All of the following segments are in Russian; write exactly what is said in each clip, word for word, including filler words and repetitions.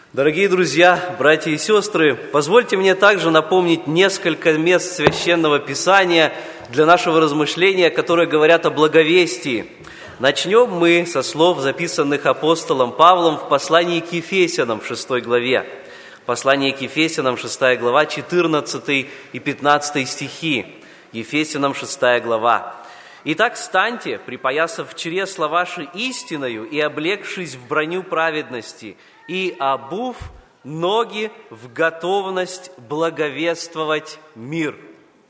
Дорогие друзья, братья и сестры, позвольте мне также напомнить несколько мест Священного Писания для нашего размышления, которые говорят о благовестии. Начнем мы со слов, записанных апостолом Павлом в послании к Ефесянам в шестой главе. Послание к Ефесянам, шестая глава, четырнадцатый и пятнадцатый стихи. Ефесянам, шестая глава. «Итак, станьте, припоясав чресла ваши истиною и облегшись в броню праведности, и обув ноги в готовность благовествовать мир».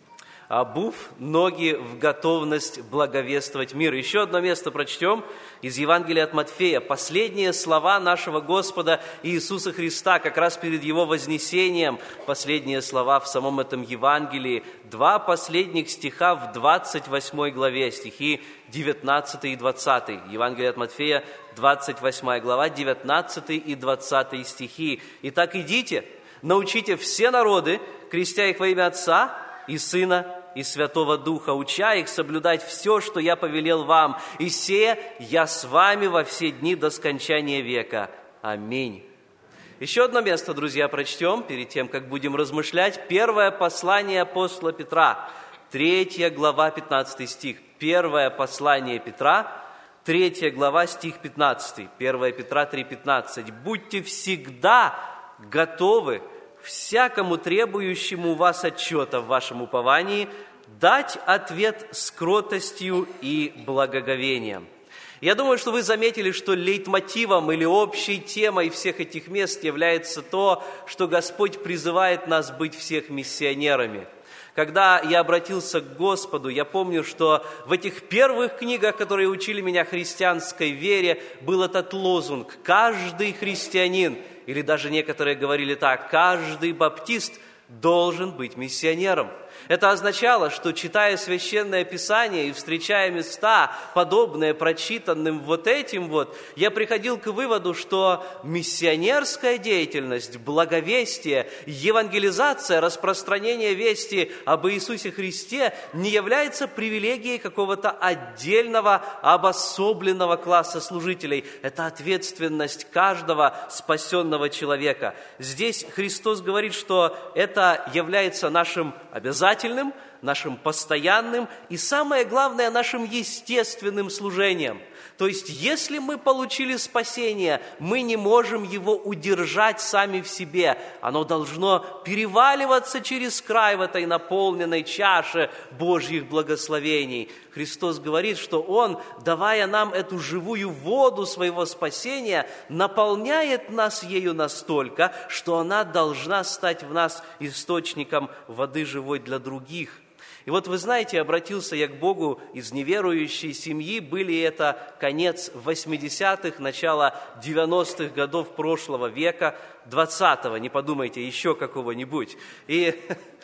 Обув ноги в готовность благовествовать мир. Еще одно место прочтем из Евангелия от Матфея. Последние слова нашего Господа Иисуса Христа, как раз перед Его вознесением. Последние слова в самом этом Евангелии. Два последних стиха в двадцать восьмой главе, стихи девятнадцатый и двадцатый. Евангелие от Матфея, двадцать восьмая глава, девятнадцатый и двадцатый стихи. «Итак, идите, научите все народы, крестя их во имя Отца и Сына и Святого Духа, уча их соблюдать все, что я повелел вам, и сие я с вами во все дни до скончания века. Аминь». Еще одно место, друзья, прочтем перед тем, как будем размышлять. Первое послание апостола Петра, третья глава, пятнадцатый стих. Первое послание Петра, третья глава, стих пятнадцатый. первое Петра три пятнадцать. «Будьте всегда готовы всякому требующему у вас отчета в вашем уповании дать ответ с кротостью и благоговением». Я думаю, что вы заметили, что лейтмотивом или общей темой всех этих мест является то, что Господь призывает нас быть всех миссионерами. Когда я обратился к Господу, я помню, что в этих первых книгах, которые учили меня христианской вере, был этот лозунг: «Каждый христианин», или даже некоторые говорили так: «Каждый баптист должен быть миссионером». Это означало, что, читая Священное Писание и встречая места, подобные прочитанным вот этим вот, я приходил к выводу, что миссионерская деятельность, благовестие, евангелизация, распространение вести об Иисусе Христе не является привилегией какого-то отдельного, обособленного класса служителей. Это ответственность каждого спасенного человека. Здесь Христос говорит, что это является нашим обязательством, нашим постоянным и, самое главное, нашим естественным служением. То есть, если мы получили спасение, мы не можем его удержать сами в себе. Оно должно переваливаться через край в этой наполненной чаше Божьих благословений. Христос говорит, что Он, давая нам эту живую воду своего спасения, наполняет нас ею настолько, что она должна стать в нас источником воды живой для других. И вот вы знаете, обратился я к Богу из неверующей семьи, были это конец восьмидесятых, начало девяностых годов прошлого века, двадцатого, не подумайте, еще какого-нибудь. И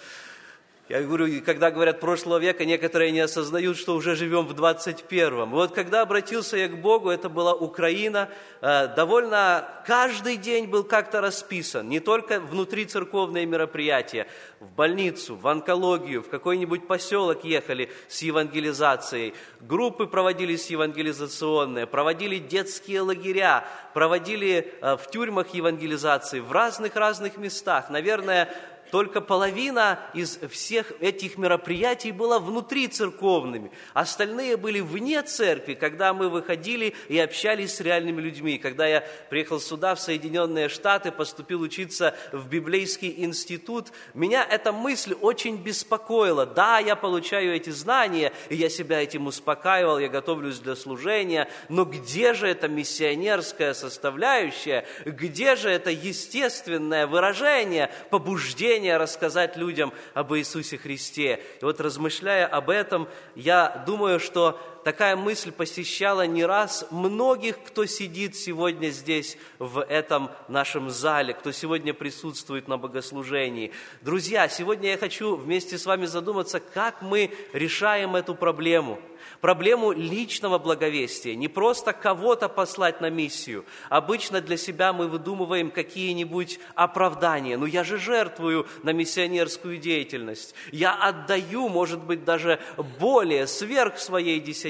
я говорю, когда говорят прошлого века, некоторые не осознают, что уже живем в двадцать первом. И вот когда обратился я к Богу, это была Украина, довольно каждый день был как-то расписан, не только внутри церковные мероприятия, в больницу, в онкологию, в какой-нибудь поселок ехали с евангелизацией, группы проводились евангелизационные, проводили детские лагеря, проводили в тюрьмах евангелизации, в разных-разных местах. Наверное, только половина из всех этих мероприятий была внутри церковными. Остальные были вне церкви, когда мы выходили и общались с реальными людьми. Когда я приехал сюда, в Соединенные Штаты, поступил учиться в библейский институт, меня эта мысль очень беспокоила. Да, я получаю эти знания, и я себя этим успокаивал, я готовлюсь для служения, но где же эта миссионерская составляющая? Где же это естественное выражение, побуждение рассказать людям об Иисусе Христе? И вот, размышляя об этом, я думаю, что такая мысль посещала не раз многих, кто сидит сегодня здесь, в этом нашем зале, кто сегодня присутствует на богослужении. Друзья, сегодня я хочу вместе с вами задуматься, как мы решаем эту проблему. Проблему личного благовестия. Не просто кого-то послать на миссию. Обычно для себя мы выдумываем какие-нибудь оправдания. Ну, я же жертвую на миссионерскую деятельность. Я отдаю, может быть, даже более, сверх своей десятины.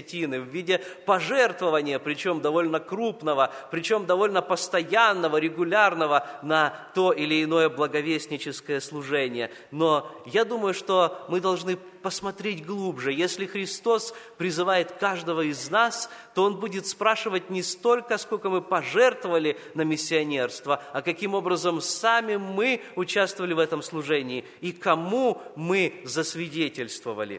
десятины, в виде пожертвования, причем довольно крупного, причем довольно постоянного, регулярного на то или иное благовестническое служение. Но я думаю, что мы должны посмотреть глубже. Если Христос призывает каждого из нас, то Он будет спрашивать не столько, сколько мы пожертвовали на миссионерство, а каким образом сами мы участвовали в этом служении и кому мы засвидетельствовали.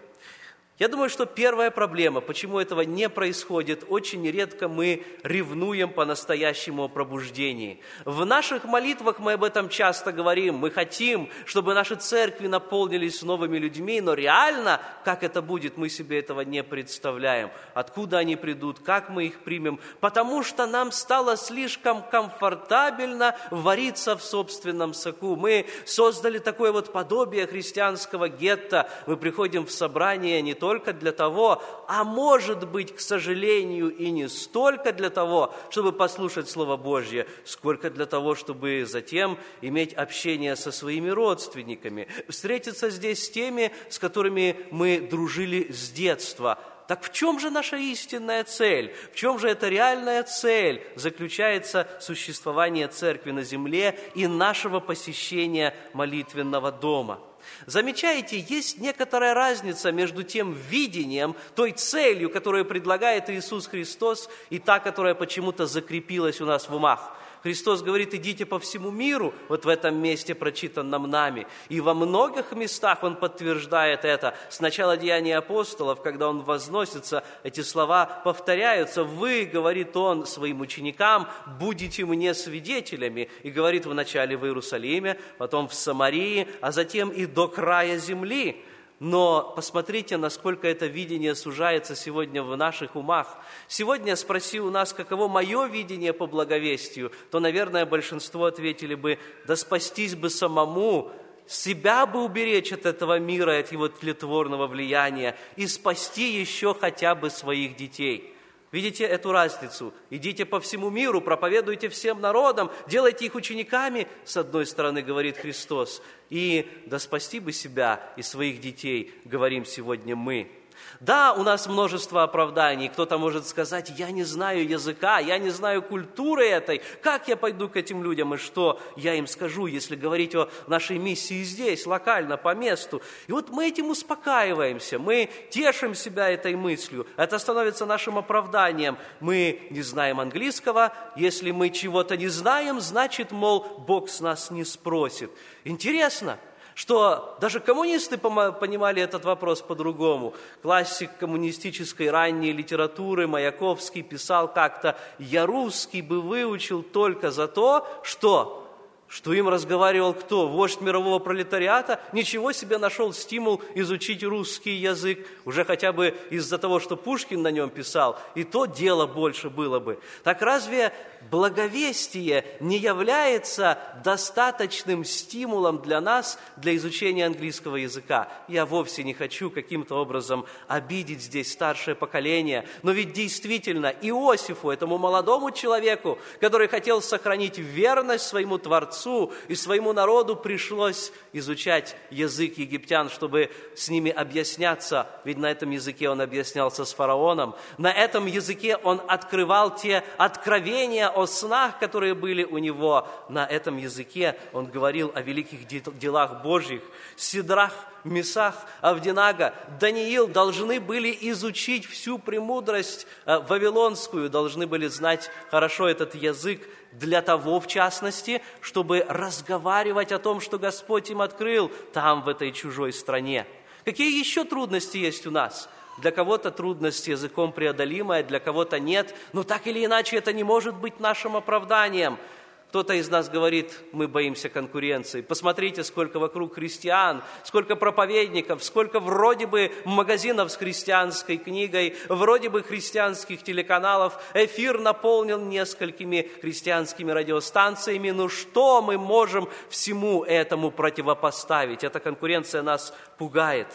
Я думаю, что первая проблема, почему этого не происходит, очень редко мы ревнуем по-настоящему о пробуждении. В наших молитвах мы об этом часто говорим. Мы хотим, чтобы наши церкви наполнились новыми людьми, но реально, как это будет, мы себе этого не представляем. Откуда они придут, как мы их примем, потому что нам стало слишком комфортабельно вариться в собственном соку. Мы создали такое вот подобие христианского гетто. Мы приходим в собрание не только для того, а может быть, к сожалению, и не столько для того, чтобы послушать Слово Божье, сколько для того, чтобы затем иметь общение со своими родственниками, встретиться здесь с теми, с которыми мы дружили с детства. Так в чем же наша истинная цель? В чем же эта реальная цель заключается существование церкви на земле и нашего посещения молитвенного дома? Замечаете, есть некоторая разница между тем видением, той целью, которую предлагает Иисус Христос, и та, которая почему-то закрепилась у нас в умах. Христос говорит: идите по всему миру, вот в этом месте, прочитанном нами. И во многих местах Он подтверждает это. Сначала Деяния апостолов, когда Он возносится, эти слова повторяются. Вы, говорит Он своим ученикам, будете мне свидетелями. И говорит вначале в Иерусалиме, потом в Самарии, а затем и до края земли. Но посмотрите, насколько это видение сужается сегодня в наших умах. Сегодня спроси у нас, каково мое видение по благовестию, то, наверное, большинство ответили бы: да спастись бы самому, себя бы уберечь от этого мира, от его тлетворного влияния и спасти еще хотя бы своих детей. Видите эту разницу? Идите по всему миру, проповедуйте всем народам, делайте их учениками, с одной стороны, говорит Христос, и да спасти бы себя и своих детей, говорим сегодня мы. Да, у нас множество оправданий. Кто-то может сказать: я не знаю языка, я не знаю культуры этой. Как я пойду к этим людям и что я им скажу, если говорить о нашей миссии здесь, локально, по месту? И вот мы этим успокаиваемся, мы тешим себя этой мыслью. Это становится нашим оправданием. Мы не знаем английского. Если мы чего-то не знаем, значит, мол, Бог с нас не спросит. Интересно, что даже коммунисты понимали этот вопрос по-другому. Классик коммунистической ранней литературы Маяковский писал как-то: «Я русский бы выучил только за то, что...» Что им разговаривал кто? Вождь мирового пролетариата? Ничего себе, нашел стимул изучить русский язык. Уже хотя бы из-за того, что Пушкин на нем писал, и то дело больше было бы. Так разве благовестие не является достаточным стимулом для нас для изучения английского языка? Я вовсе не хочу каким-то образом обидеть здесь старшее поколение, но ведь действительно Иосифу, этому молодому человеку, который хотел сохранить верность своему Творцу и своему народу, пришлось изучать язык египтян, чтобы с ними объясняться, ведь на этом языке он объяснялся с фараоном, на этом языке он открывал те откровения о снах, которые были у него, на этом языке он говорил о великих делах Божьих. Сидрах, Месах, Авдинага, Даниил должны были изучить всю премудрость вавилонскую, должны были знать хорошо этот язык для того, в частности, чтобы разговаривать о том, что Господь им открыл там, в этой чужой стране. Какие еще трудности есть у нас? Для кого-то трудность языком преодолимая, для кого-то нет, но так или иначе это не может быть нашим оправданием. Кто-то из нас говорит: мы боимся конкуренции. Посмотрите, сколько вокруг христиан, сколько проповедников, сколько вроде бы магазинов с христианской книгой, вроде бы христианских телеканалов. Эфир наполнен несколькими христианскими радиостанциями. Ну что мы можем всему этому противопоставить? Эта конкуренция нас пугает.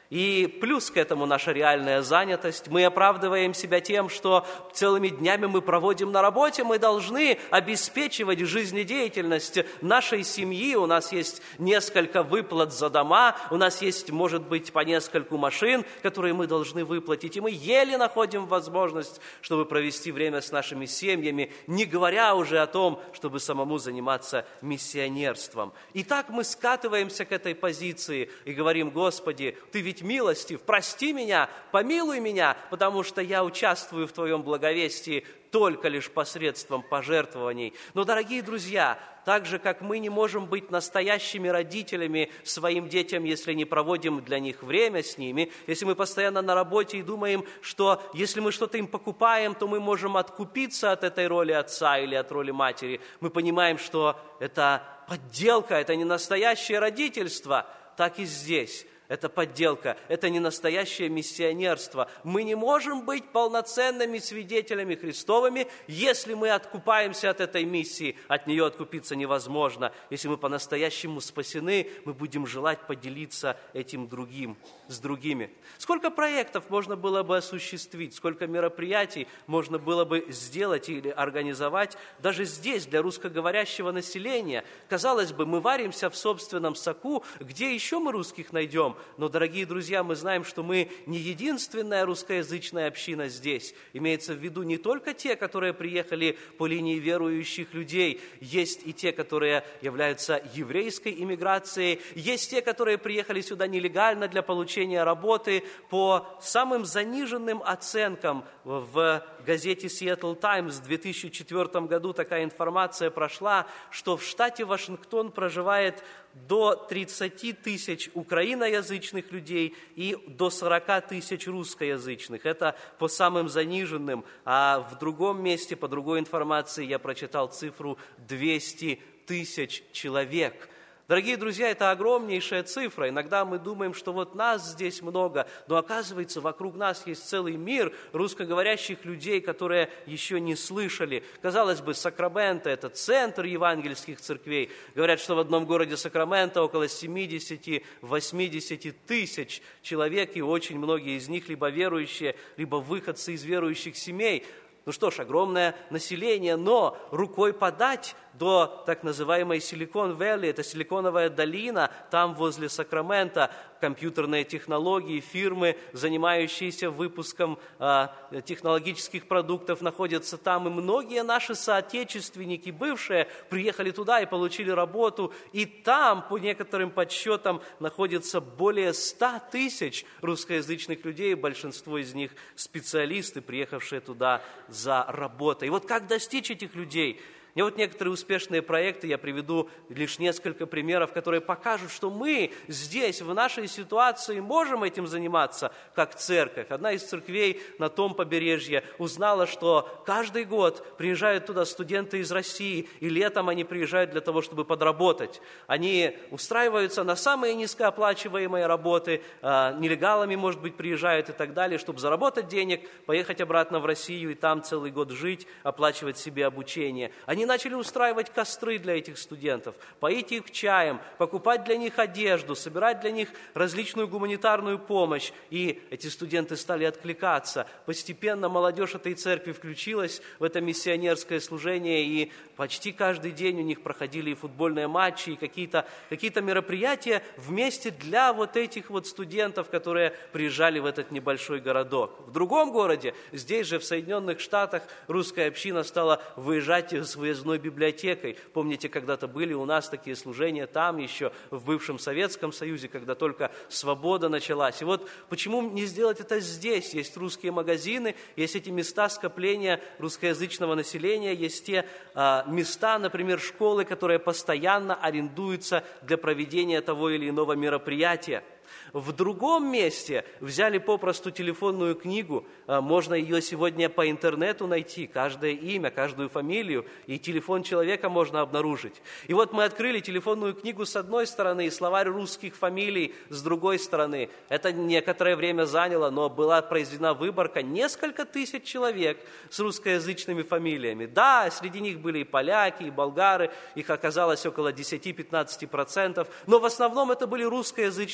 И плюс к этому наша реальная занятость. Мы оправдываем себя тем, что целыми днями мы проводим на работе, мы должны обеспечивать жизнедеятельность нашей семьи. У нас есть несколько выплат за дома, у нас есть, может быть, по нескольку машин, которые мы должны выплатить. И мы еле находим возможность, чтобы провести время с нашими семьями, не говоря уже о том, чтобы самому заниматься миссионерством. И так мы скатываемся к этой позиции и говорим: Господи, Ты ведь милостив, прости меня, помилуй меня, потому что я участвую в Твоем благовестии только лишь посредством пожертвований. Но, дорогие друзья, так же, как мы не можем быть настоящими родителями своим детям, если не проводим для них время с ними, если мы постоянно на работе и думаем, что если мы что-то им покупаем, то мы можем откупиться от этой роли отца или от роли матери, мы понимаем, что это подделка, это не настоящее родительство, так и здесь. Это подделка, это не настоящее миссионерство. Мы не можем быть полноценными свидетелями Христовыми, если мы откупаемся от этой миссии. От нее откупиться невозможно. Если мы по-настоящему спасены, мы будем желать поделиться этим другим, с другими. Сколько проектов можно было бы осуществить, сколько мероприятий можно было бы сделать или организовать даже здесь, для русскоговорящего населения. Казалось бы, мы варимся в собственном соку, где еще мы русских найдем? Но, дорогие друзья, мы знаем, что мы не единственная русскоязычная община здесь. Имеется в виду не только те, которые приехали по линии верующих людей. Есть и те, которые являются еврейской иммиграцией. Есть те, которые приехали сюда нелегально для получения работы. По самым заниженным оценкам в газете Seattle Times в две тысячи четвёртом году такая информация прошла, что в штате Вашингтон проживает до тридцати тысяч украиноязычных людей и до сорока тысяч русскоязычных. Это по самым заниженным. А в другом месте, по другой информации, я прочитал цифру двести тысяч человек. Дорогие друзья, это огромнейшая цифра. Иногда мы думаем, что вот нас здесь много, но оказывается, вокруг нас есть целый мир русскоговорящих людей, которые еще не слышали. Казалось бы, Сакраменто – это центр евангельских церквей. Говорят, что в одном городе Сакраменто около семьдесят-восемьдесят тысяч человек, и очень многие из них либо верующие, либо выходцы из верующих семей. Ну что ж, огромное население, но рукой подать до так называемой Силикон-Вэлли, это Силиконовая долина, там возле Сакрамента компьютерные технологии, фирмы, занимающиеся выпуском э, технологических продуктов, находятся там, и многие наши соотечественники, бывшие, приехали туда и получили работу, и там, по некоторым подсчетам, находится более ста тысяч русскоязычных людей, большинство из них специалисты, приехавшие туда за работой. И вот как достичь этих людей? И вот некоторые успешные проекты, я приведу лишь несколько примеров, которые покажут, что мы здесь, в нашей ситуации, можем этим заниматься, как церковь. Одна из церквей на том побережье узнала, что каждый год приезжают туда студенты из России, и летом они приезжают для того, чтобы подработать. Они устраиваются на самые низкооплачиваемые работы, нелегалами, может быть, приезжают и так далее, чтобы заработать денег, поехать обратно в Россию и там целый год жить, оплачивать себе обучение. Они начали устраивать костры для этих студентов, поить их чаем, покупать для них одежду, собирать для них различную гуманитарную помощь. И эти студенты стали откликаться. Постепенно молодежь этой церкви включилась в это миссионерское служение, и почти каждый день у них проходили и футбольные матчи, и какие-то, какие-то мероприятия вместе для вот этих вот студентов, которые приезжали в этот небольшой городок. В другом городе, здесь же, в Соединенных Штатах, русская община стала выезжать с выездной библиотекой. Помните, когда-то были у нас такие служения там еще, в бывшем Советском Союзе, когда только свобода началась. И вот почему не сделать это здесь? Есть русские магазины, есть эти места скопления русскоязычного населения, есть те а, места, например, школы, которые постоянно арендуются для проведения того или иного мероприятия. В другом месте взяли попросту телефонную книгу, можно ее сегодня по интернету найти, каждое имя, каждую фамилию, и телефон человека можно обнаружить. И вот мы открыли телефонную книгу с одной стороны и словарь русских фамилий с другой стороны. Это некоторое время заняло, но была произведена выборка, несколько тысяч человек с русскоязычными фамилиями. Да, среди них были и поляки, и болгары, их оказалось около десять-пятнадцать процентов, но в основном это были русскоязычные люди.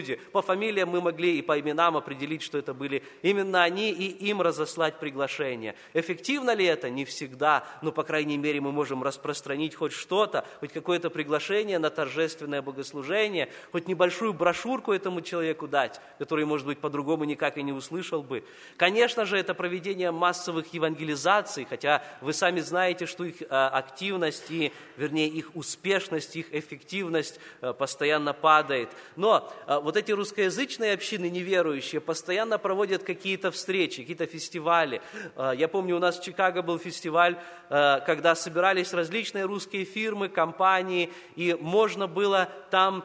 люди. По фамилиям мы могли и по именам определить, что это были именно они, и им разослать приглашение. Эффективно ли это? Не всегда, но, по крайней мере, мы можем распространить хоть что-то, хоть какое-то приглашение на торжественное богослужение, хоть небольшую брошюрку этому человеку дать, который, может быть, по-другому никак и не услышал бы. Конечно же, это проведение массовых евангелизаций, хотя вы сами знаете, что их активность и, вернее, их успешность, их эффективность постоянно падает. Но вот эти русскоязычные общины неверующие постоянно проводят какие-то встречи, какие-то фестивали. Я помню, у нас в Чикаго был фестиваль, когда собирались различные русские фирмы, компании, и можно было там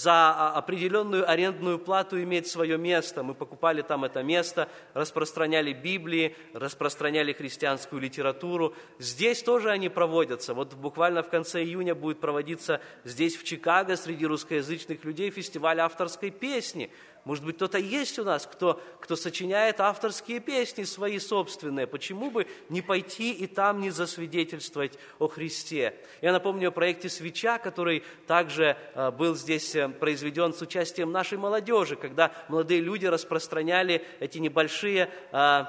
за определенную арендную плату иметь свое место. Мы покупали там это место, распространяли Библии, распространяли христианскую литературу. Здесь тоже они проводятся. Вот буквально в конце июня будет проводиться здесь, в Чикаго, среди русскоязычных людей фестиваль авторской песни. Может быть, кто-то есть у нас, кто, кто сочиняет авторские песни свои собственные. Почему бы не пойти и там не засвидетельствовать о Христе? Я напомню о проекте «Свеча», который также э, был здесь э, произведен с участием нашей молодежи, когда молодые люди распространяли эти небольшие... Э,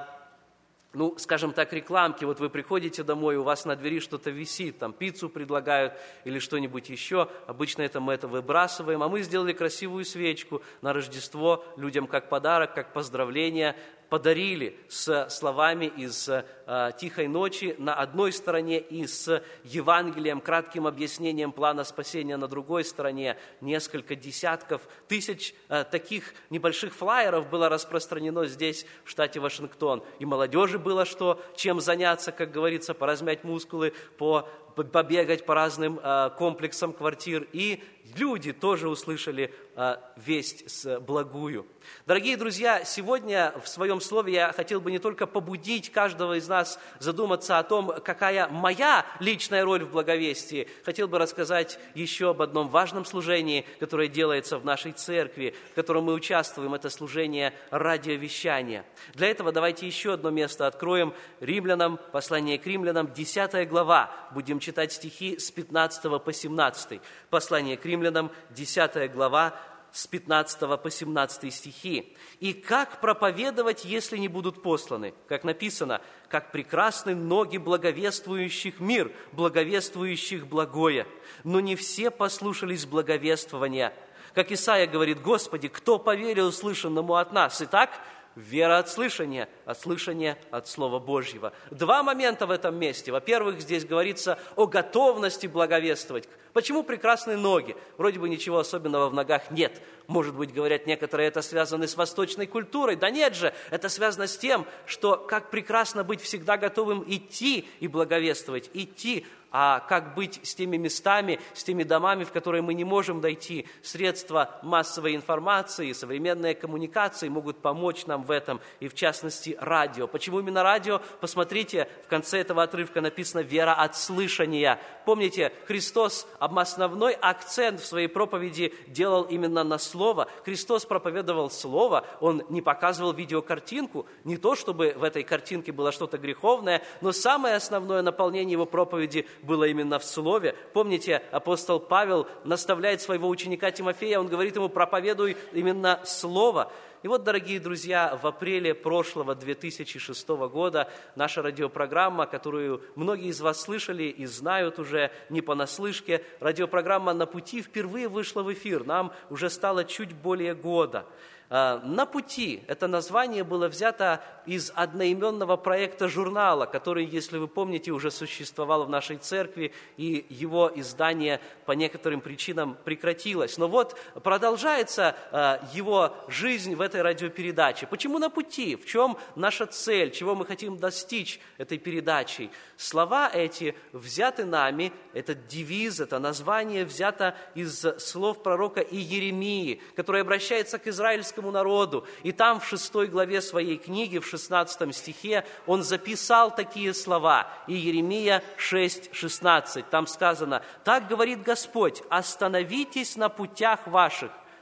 Ну, скажем так, рекламки. Вот вы приходите домой, у вас на двери что-то висит, там пиццу предлагают или что-нибудь еще. Обычно это мы это выбрасываем. А мы сделали красивую свечку на Рождество людям как подарок, как поздравление. Подарили с словами из э, «Тихой ночи» на одной стороне и с Евангелием, кратким объяснением плана спасения на другой стороне. Несколько десятков тысяч э, таких небольших флаеров было распространено здесь, в штате Вашингтон. И молодежи было что, чем заняться, как говорится, поразмять мускулы, по, побегать по разным э, комплексам квартир. И люди тоже услышали э, весть с благую. Дорогие друзья, сегодня в своем слове я хотел бы не только побудить каждого из нас задуматься о том, какая моя личная роль в благовестии, хотел бы рассказать еще об одном важном служении, которое делается в нашей церкви, в котором мы участвуем, это служение радиовещания. Для этого давайте еще одно место откроем. Римлянам, послание к Римлянам, десятая глава. Будем читать стихи с пятнадцатого по семнадцатый. Послание к Римлянам, десятая глава, с пятнадцатого по семнадцатый стихи. «И как проповедовать, если не будут посланы?» Как написано, «Как прекрасны ноги благовествующих мир, благовествующих благое, но не все послушались благовествования». Как Исаия говорит, «Господи, кто поверил услышанному от нас?» Итак, вера от слышания, от слышания от Слова Божьего. Два момента в этом месте. Во-первых, здесь говорится о готовности благовествовать. Почему прекрасные ноги? Вроде бы ничего особенного в ногах нет. Может быть, говорят некоторые, это связано с восточной культурой. Да нет же, это связано с тем, что как прекрасно быть всегда готовым идти и благовествовать, идти. А как быть с теми местами, с теми домами, в которые мы не можем дойти? Средства массовой информации, современные коммуникации могут помочь нам в этом, и в частности радио. Почему именно радио? Посмотрите, в конце этого отрывка написано «вера от слышания». Помните, Христос основной акцент в своей проповеди делал именно на Слово. Христос проповедовал Слово, Он не показывал видеокартинку, не то, чтобы в этой картинке было что-то греховное, но самое основное наполнение Его проповеди было именно в Слове. Помните, апостол Павел наставляет своего ученика Тимофея, он говорит ему: проповедуй именно Слово. И вот, дорогие друзья, в апреле прошлого две тысячи шестого года наша радиопрограмма, которую многие из вас слышали и знают уже не понаслышке, радиопрограмма «На пути» впервые вышла в эфир. Нам уже стало чуть более года. «На пути» – это название было взято из одноименного проекта журнала, который, если вы помните, уже существовал в нашей церкви, и его издание по некоторым причинам прекратилось. Но вот продолжается его жизнь в этой радиопередаче. Почему «На пути»? В чем наша цель? Чего мы хотим достичь этой передачей? Слова эти взяты нами, этот девиз, это название взято из слов пророка Иеремии, который обращается к израильскому народу. И там в шестой главе своей книги, в шестнадцатом стихе, он записал такие слова. Иеремия шесть шестнадцать. Там сказано: «Так говорит Господь: остановитесь на путях ваших».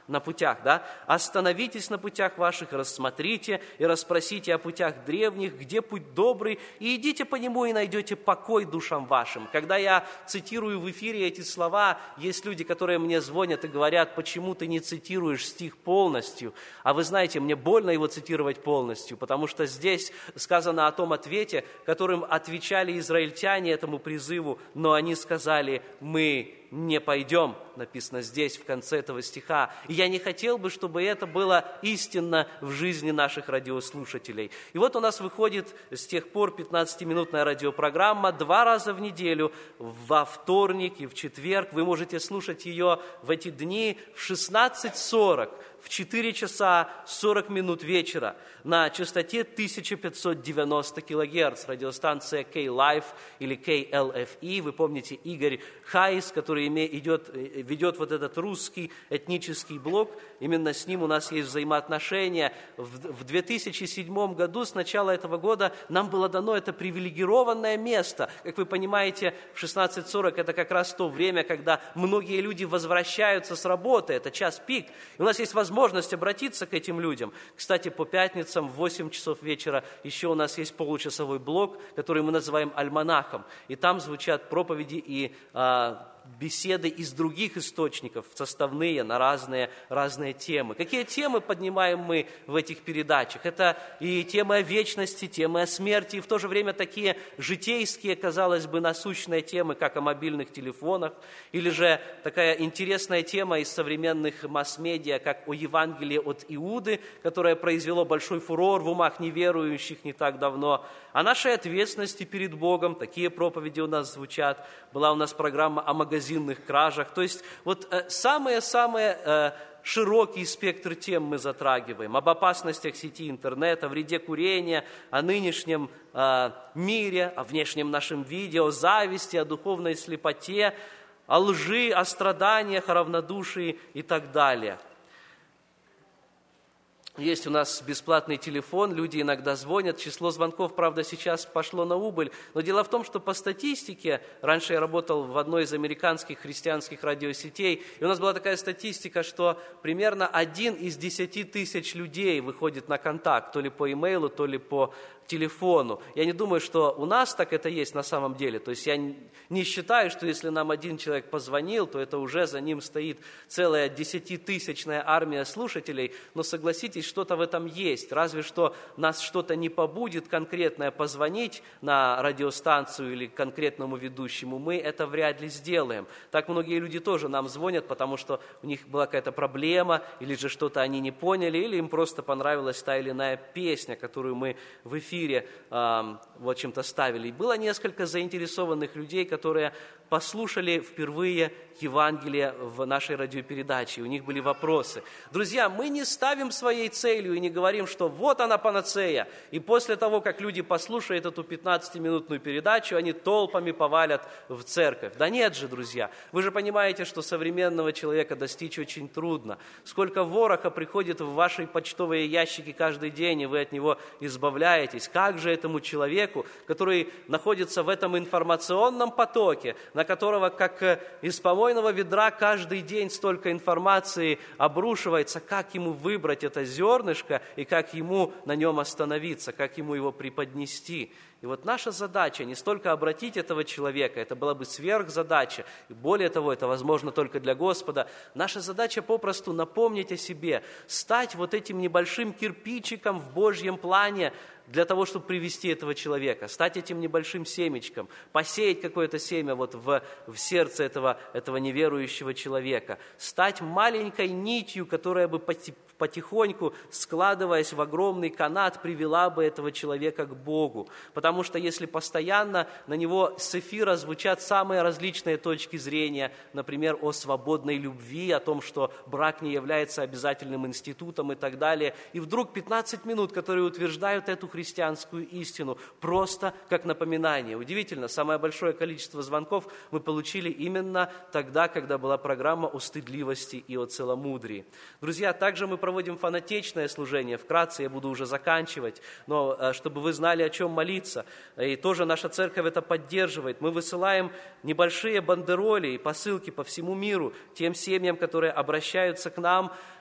на путях, да? Остановитесь на путях ваших, рассмотрите и расспросите о путях древних, где путь добрый, и идите по нему, и найдете покой душам вашим. Когда я цитирую в эфире эти слова, есть люди, которые мне звонят и говорят, почему ты не цитируешь стих полностью? А вы знаете, мне больно его цитировать полностью, потому что здесь сказано о том ответе, которым отвечали израильтяне этому призыву, но они сказали, мы не пойдем, написано здесь, в конце этого стиха. И я не хотел бы, чтобы это было истинно в жизни наших радиослушателей. И вот у нас выходит с тех пор пятнадцатиминутная радиопрограмма два раза в неделю, во вторник и в четверг. Вы можете слушать ее в эти дни в шестнадцать сорок, в четыре часа сорок минут вечера на частоте тысяча пятьсот девяносто килогерц, радиостанция K-Life или кей эл эф и. Вы помните Игорь Хайс, который идет, ведет вот этот русский этнический блок. Именно с ним у нас есть взаимоотношения. В две тысячи седьмом году, с начала этого года, нам было дано это привилегированное место. Как вы понимаете, в шестнадцать сорок это как раз то время, когда многие люди возвращаются с работы, это час пик. И у нас есть возможность обратиться к этим людям. Кстати, по пятницам в восемь часов вечера еще у нас есть получасовой блок, который мы называем альманахом. И там звучат проповеди и а, беседы из других источников, составные на разные, разные темы. Какие темы поднимаем мы в этих передачах? Это и темы о вечности, темы о смерти, и в то же время такие житейские, казалось бы, насущные темы, как о мобильных телефонах, или же такая интересная тема из современных масс-медиа, как о Евангелии от Иуды, которое произвело большой фурор в умах неверующих не так давно, о нашей ответственности перед Богом. Такие проповеди у нас звучат. Была у нас программа о магазинных кражах. То есть вот самые-самые э, широкий спектр тем мы затрагиваем. Об опасностях сети интернета, о вреде курения, о нынешнем э, мире, о внешнем нашем виде, о зависти, о духовной слепоте, о лжи, о страданиях, о равнодушии и так далее. Есть у нас бесплатный телефон, люди иногда звонят, число звонков, правда, сейчас пошло на убыль, но дело в том, что по статистике, раньше я работал в одной из американских христианских радиосетей, и у нас была такая статистика, что примерно один из десяти тысяч людей выходит на контакт, то ли по имейлу, то ли по телефону. Я не думаю, что у нас так это есть на самом деле. То есть я не считаю, что если нам один человек позвонил, то это уже за ним стоит целая десятитысячная армия слушателей. Но согласитесь, что-то в этом есть. Разве что нас что-то не побудит конкретное позвонить на радиостанцию или конкретному ведущему, мы это вряд ли сделаем. Так многие люди тоже нам звонят, потому что у них была какая-то проблема, или же что-то они не поняли, или им просто понравилась та или иная песня, которую мы в эфире в общем-то ставили. И было несколько заинтересованных людей, которые послушали впервые Евангелие в нашей радиопередаче. У них были вопросы. Друзья, мы не ставим своей целью и не говорим, что вот она панацея. И после того, как люди послушают эту пятнадцатиминутную передачу, они толпами повалят в церковь. Да нет же, друзья. Вы же понимаете, что современного человека достичь очень трудно. Сколько вороха приходит в ваши почтовые ящики каждый день, и вы от него избавляетесь. Как же этому человеку, который находится в этом информационном потоке, на которого, как из помойного ведра, каждый день столько информации обрушивается, как ему выбрать это зернышко и как ему на нем остановиться, как ему его преподнести. И вот наша задача не столько обратить этого человека, это была бы сверхзадача, и более того, это возможно только для Господа. Наша задача попросту напомнить о себе, стать вот этим небольшим кирпичиком в Божьем плане для того, чтобы привести этого человека, стать этим небольшим семечком, посеять какое-то семя вот в, в сердце этого, этого неверующего человека, стать маленькой нитью, которая бы потихоньку, складываясь в огромный канат, привела бы этого человека к Богу. Потому что если постоянно на него с эфира звучат самые различные точки зрения, например, о свободной любви, о том, что брак не является обязательным институтом и так далее, и вдруг пятнадцать минут, которые утверждают эту христианскую истину, просто как напоминание. Удивительно, самое большое количество звонков мы получили именно тогда, когда была программа о стыдливости и о целомудрии. Друзья, также мы проводим фанатичное служение. Вкратце я буду уже заканчивать, но чтобы вы знали, о чем молиться. И тоже наша церковь это поддерживает. Мы высылаем небольшие бандероли и посылки по всему миру тем семьям, которые обращаются к нам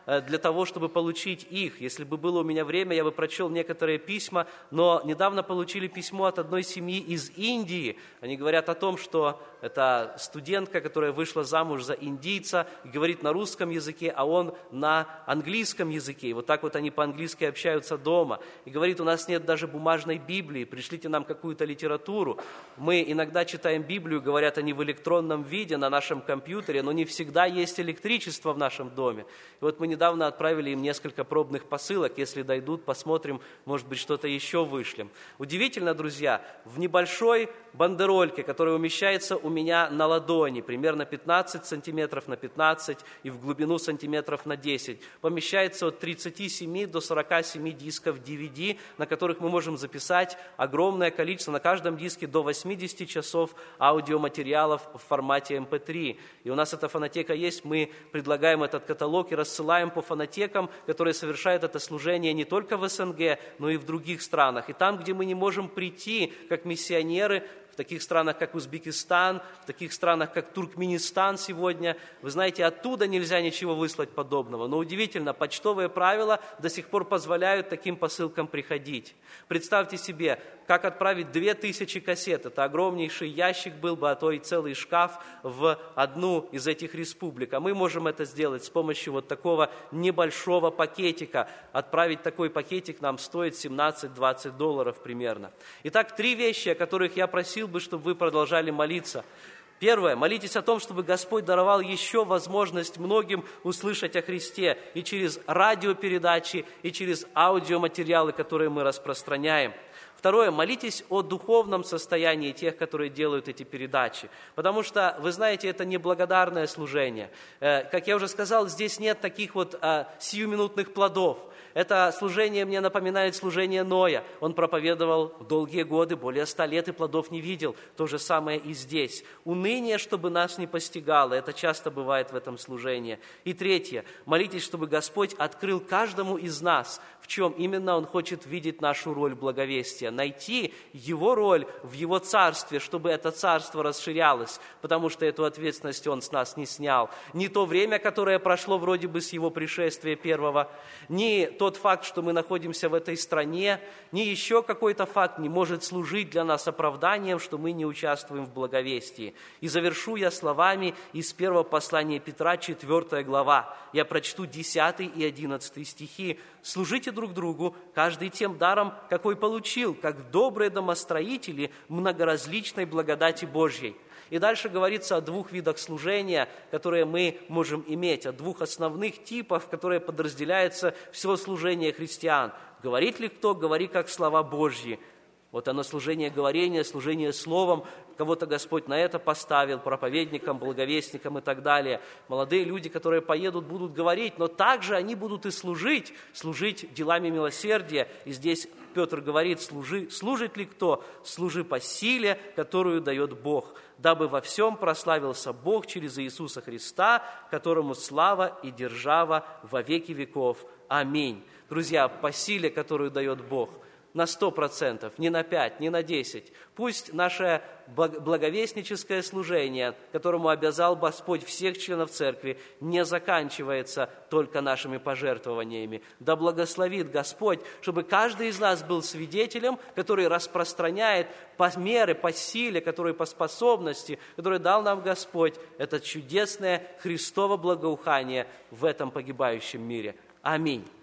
для того, чтобы получить их. Если бы было у меня время, я бы прочел некоторые письма, но недавно получили письмо от одной семьи из Индии. Они говорят о том, что это студентка, которая вышла замуж за индийца, говорит на русском языке, а он на английском языке. И вот так вот они по-английски общаются дома. И говорит, у нас нет даже бумажной Библии, пришлите нам какую-то литературу. Мы иногда читаем Библию, говорят они в электронном виде на нашем компьютере, но не всегда есть электричество в нашем доме. И вот мы недавно отправили им несколько пробных посылок. Если дойдут, посмотрим, может быть, что-то еще вышлем. Удивительно, друзья, в небольшой бандерольке, которая умещается у меня на ладони, примерно пятнадцать сантиметров на пятнадцать и в глубину сантиметров на десять, помещается от тридцати семи до сорока семи дисков ди ви ди, на которых мы можем записать огромное количество, на каждом диске до восьмидесяти часов аудиоматериалов в формате эм пэ три. И у нас эта фонотека есть, мы предлагаем этот каталог и рассылаем по фонотекам, которые совершают это служение не только в эс эн гэ, но и в других странах. И там, где мы не можем прийти, как миссионеры, в таких странах, как Узбекистан, в таких странах, как Туркменистан сегодня. Вы знаете, оттуда нельзя ничего выслать подобного. Но удивительно, почтовые правила до сих пор позволяют таким посылкам приходить. Представьте себе, как отправить две тысячи кассет. Это огромнейший ящик был бы, а то и целый шкаф в одну из этих республик. А мы можем это сделать с помощью вот такого небольшого пакетика. Отправить такой пакетик нам стоит семнадцать-двадцать долларов примерно. Итак, три вещи, о которых я просил бы, чтобы вы продолжали молиться. Первое. Молитесь о том, чтобы Господь даровал еще возможность многим услышать о Христе и через радиопередачи, и через аудиоматериалы, которые мы распространяем. Второе. Молитесь о духовном состоянии тех, которые делают эти передачи. Потому что, вы знаете, это неблагодарное служение. Как я уже сказал, здесь нет таких вот сиюминутных плодов. Это служение мне напоминает служение Ноя. Он проповедовал долгие годы, более ста лет, и плодов не видел. То же самое и здесь. Уныние, чтобы нас не постигало. Это часто бывает в этом служении. И третье. Молитесь, чтобы Господь открыл каждому из нас, в чем именно Он хочет видеть нашу роль благовестия. Найти Его роль в Его царстве, чтобы это царство расширялось, потому что эту ответственность Он с нас не снял. Не то время, которое прошло вроде бы с Его пришествия первого, ни тот факт, что мы находимся в этой стране, ни еще какой-то факт не может служить для нас оправданием, что мы не участвуем в благовестии. И завершу я словами из первого послания Петра, четвёртая глава. Я прочту десятый и одиннадцатый стихи. «Служите друг другу, каждый тем даром, какой получил, как добрые домостроители многоразличной благодати Божьей». И дальше говорится о двух видах служения, которые мы можем иметь, о двух основных типах, в которые подразделяется все служение христиан. Говорит ли кто, говори как слова Божьи. Вот оно служение говорения, служение словом. Кого-то Господь на это поставил, проповедникам, благовестникам и так далее. Молодые люди, которые поедут, будут говорить, но также они будут и служить, служить делами милосердия. И здесь Петр говорит, служи, служит ли кто? Служи по силе, которую дает Бог, дабы во всем прославился Бог через Иисуса Христа, которому слава и держава во веки веков. Аминь. Друзья, по силе, которую дает Бог, на сто процентов, не на пять, не на десять. Пусть наше благовестническое служение, которому обязал Господь всех членов церкви, не заканчивается только нашими пожертвованиями. Да благословит Господь, чтобы каждый из нас был свидетелем, который распространяет по мере, по силе, который по способности, который дал нам Господь, это чудесное Христово благоухание в этом погибающем мире. Аминь.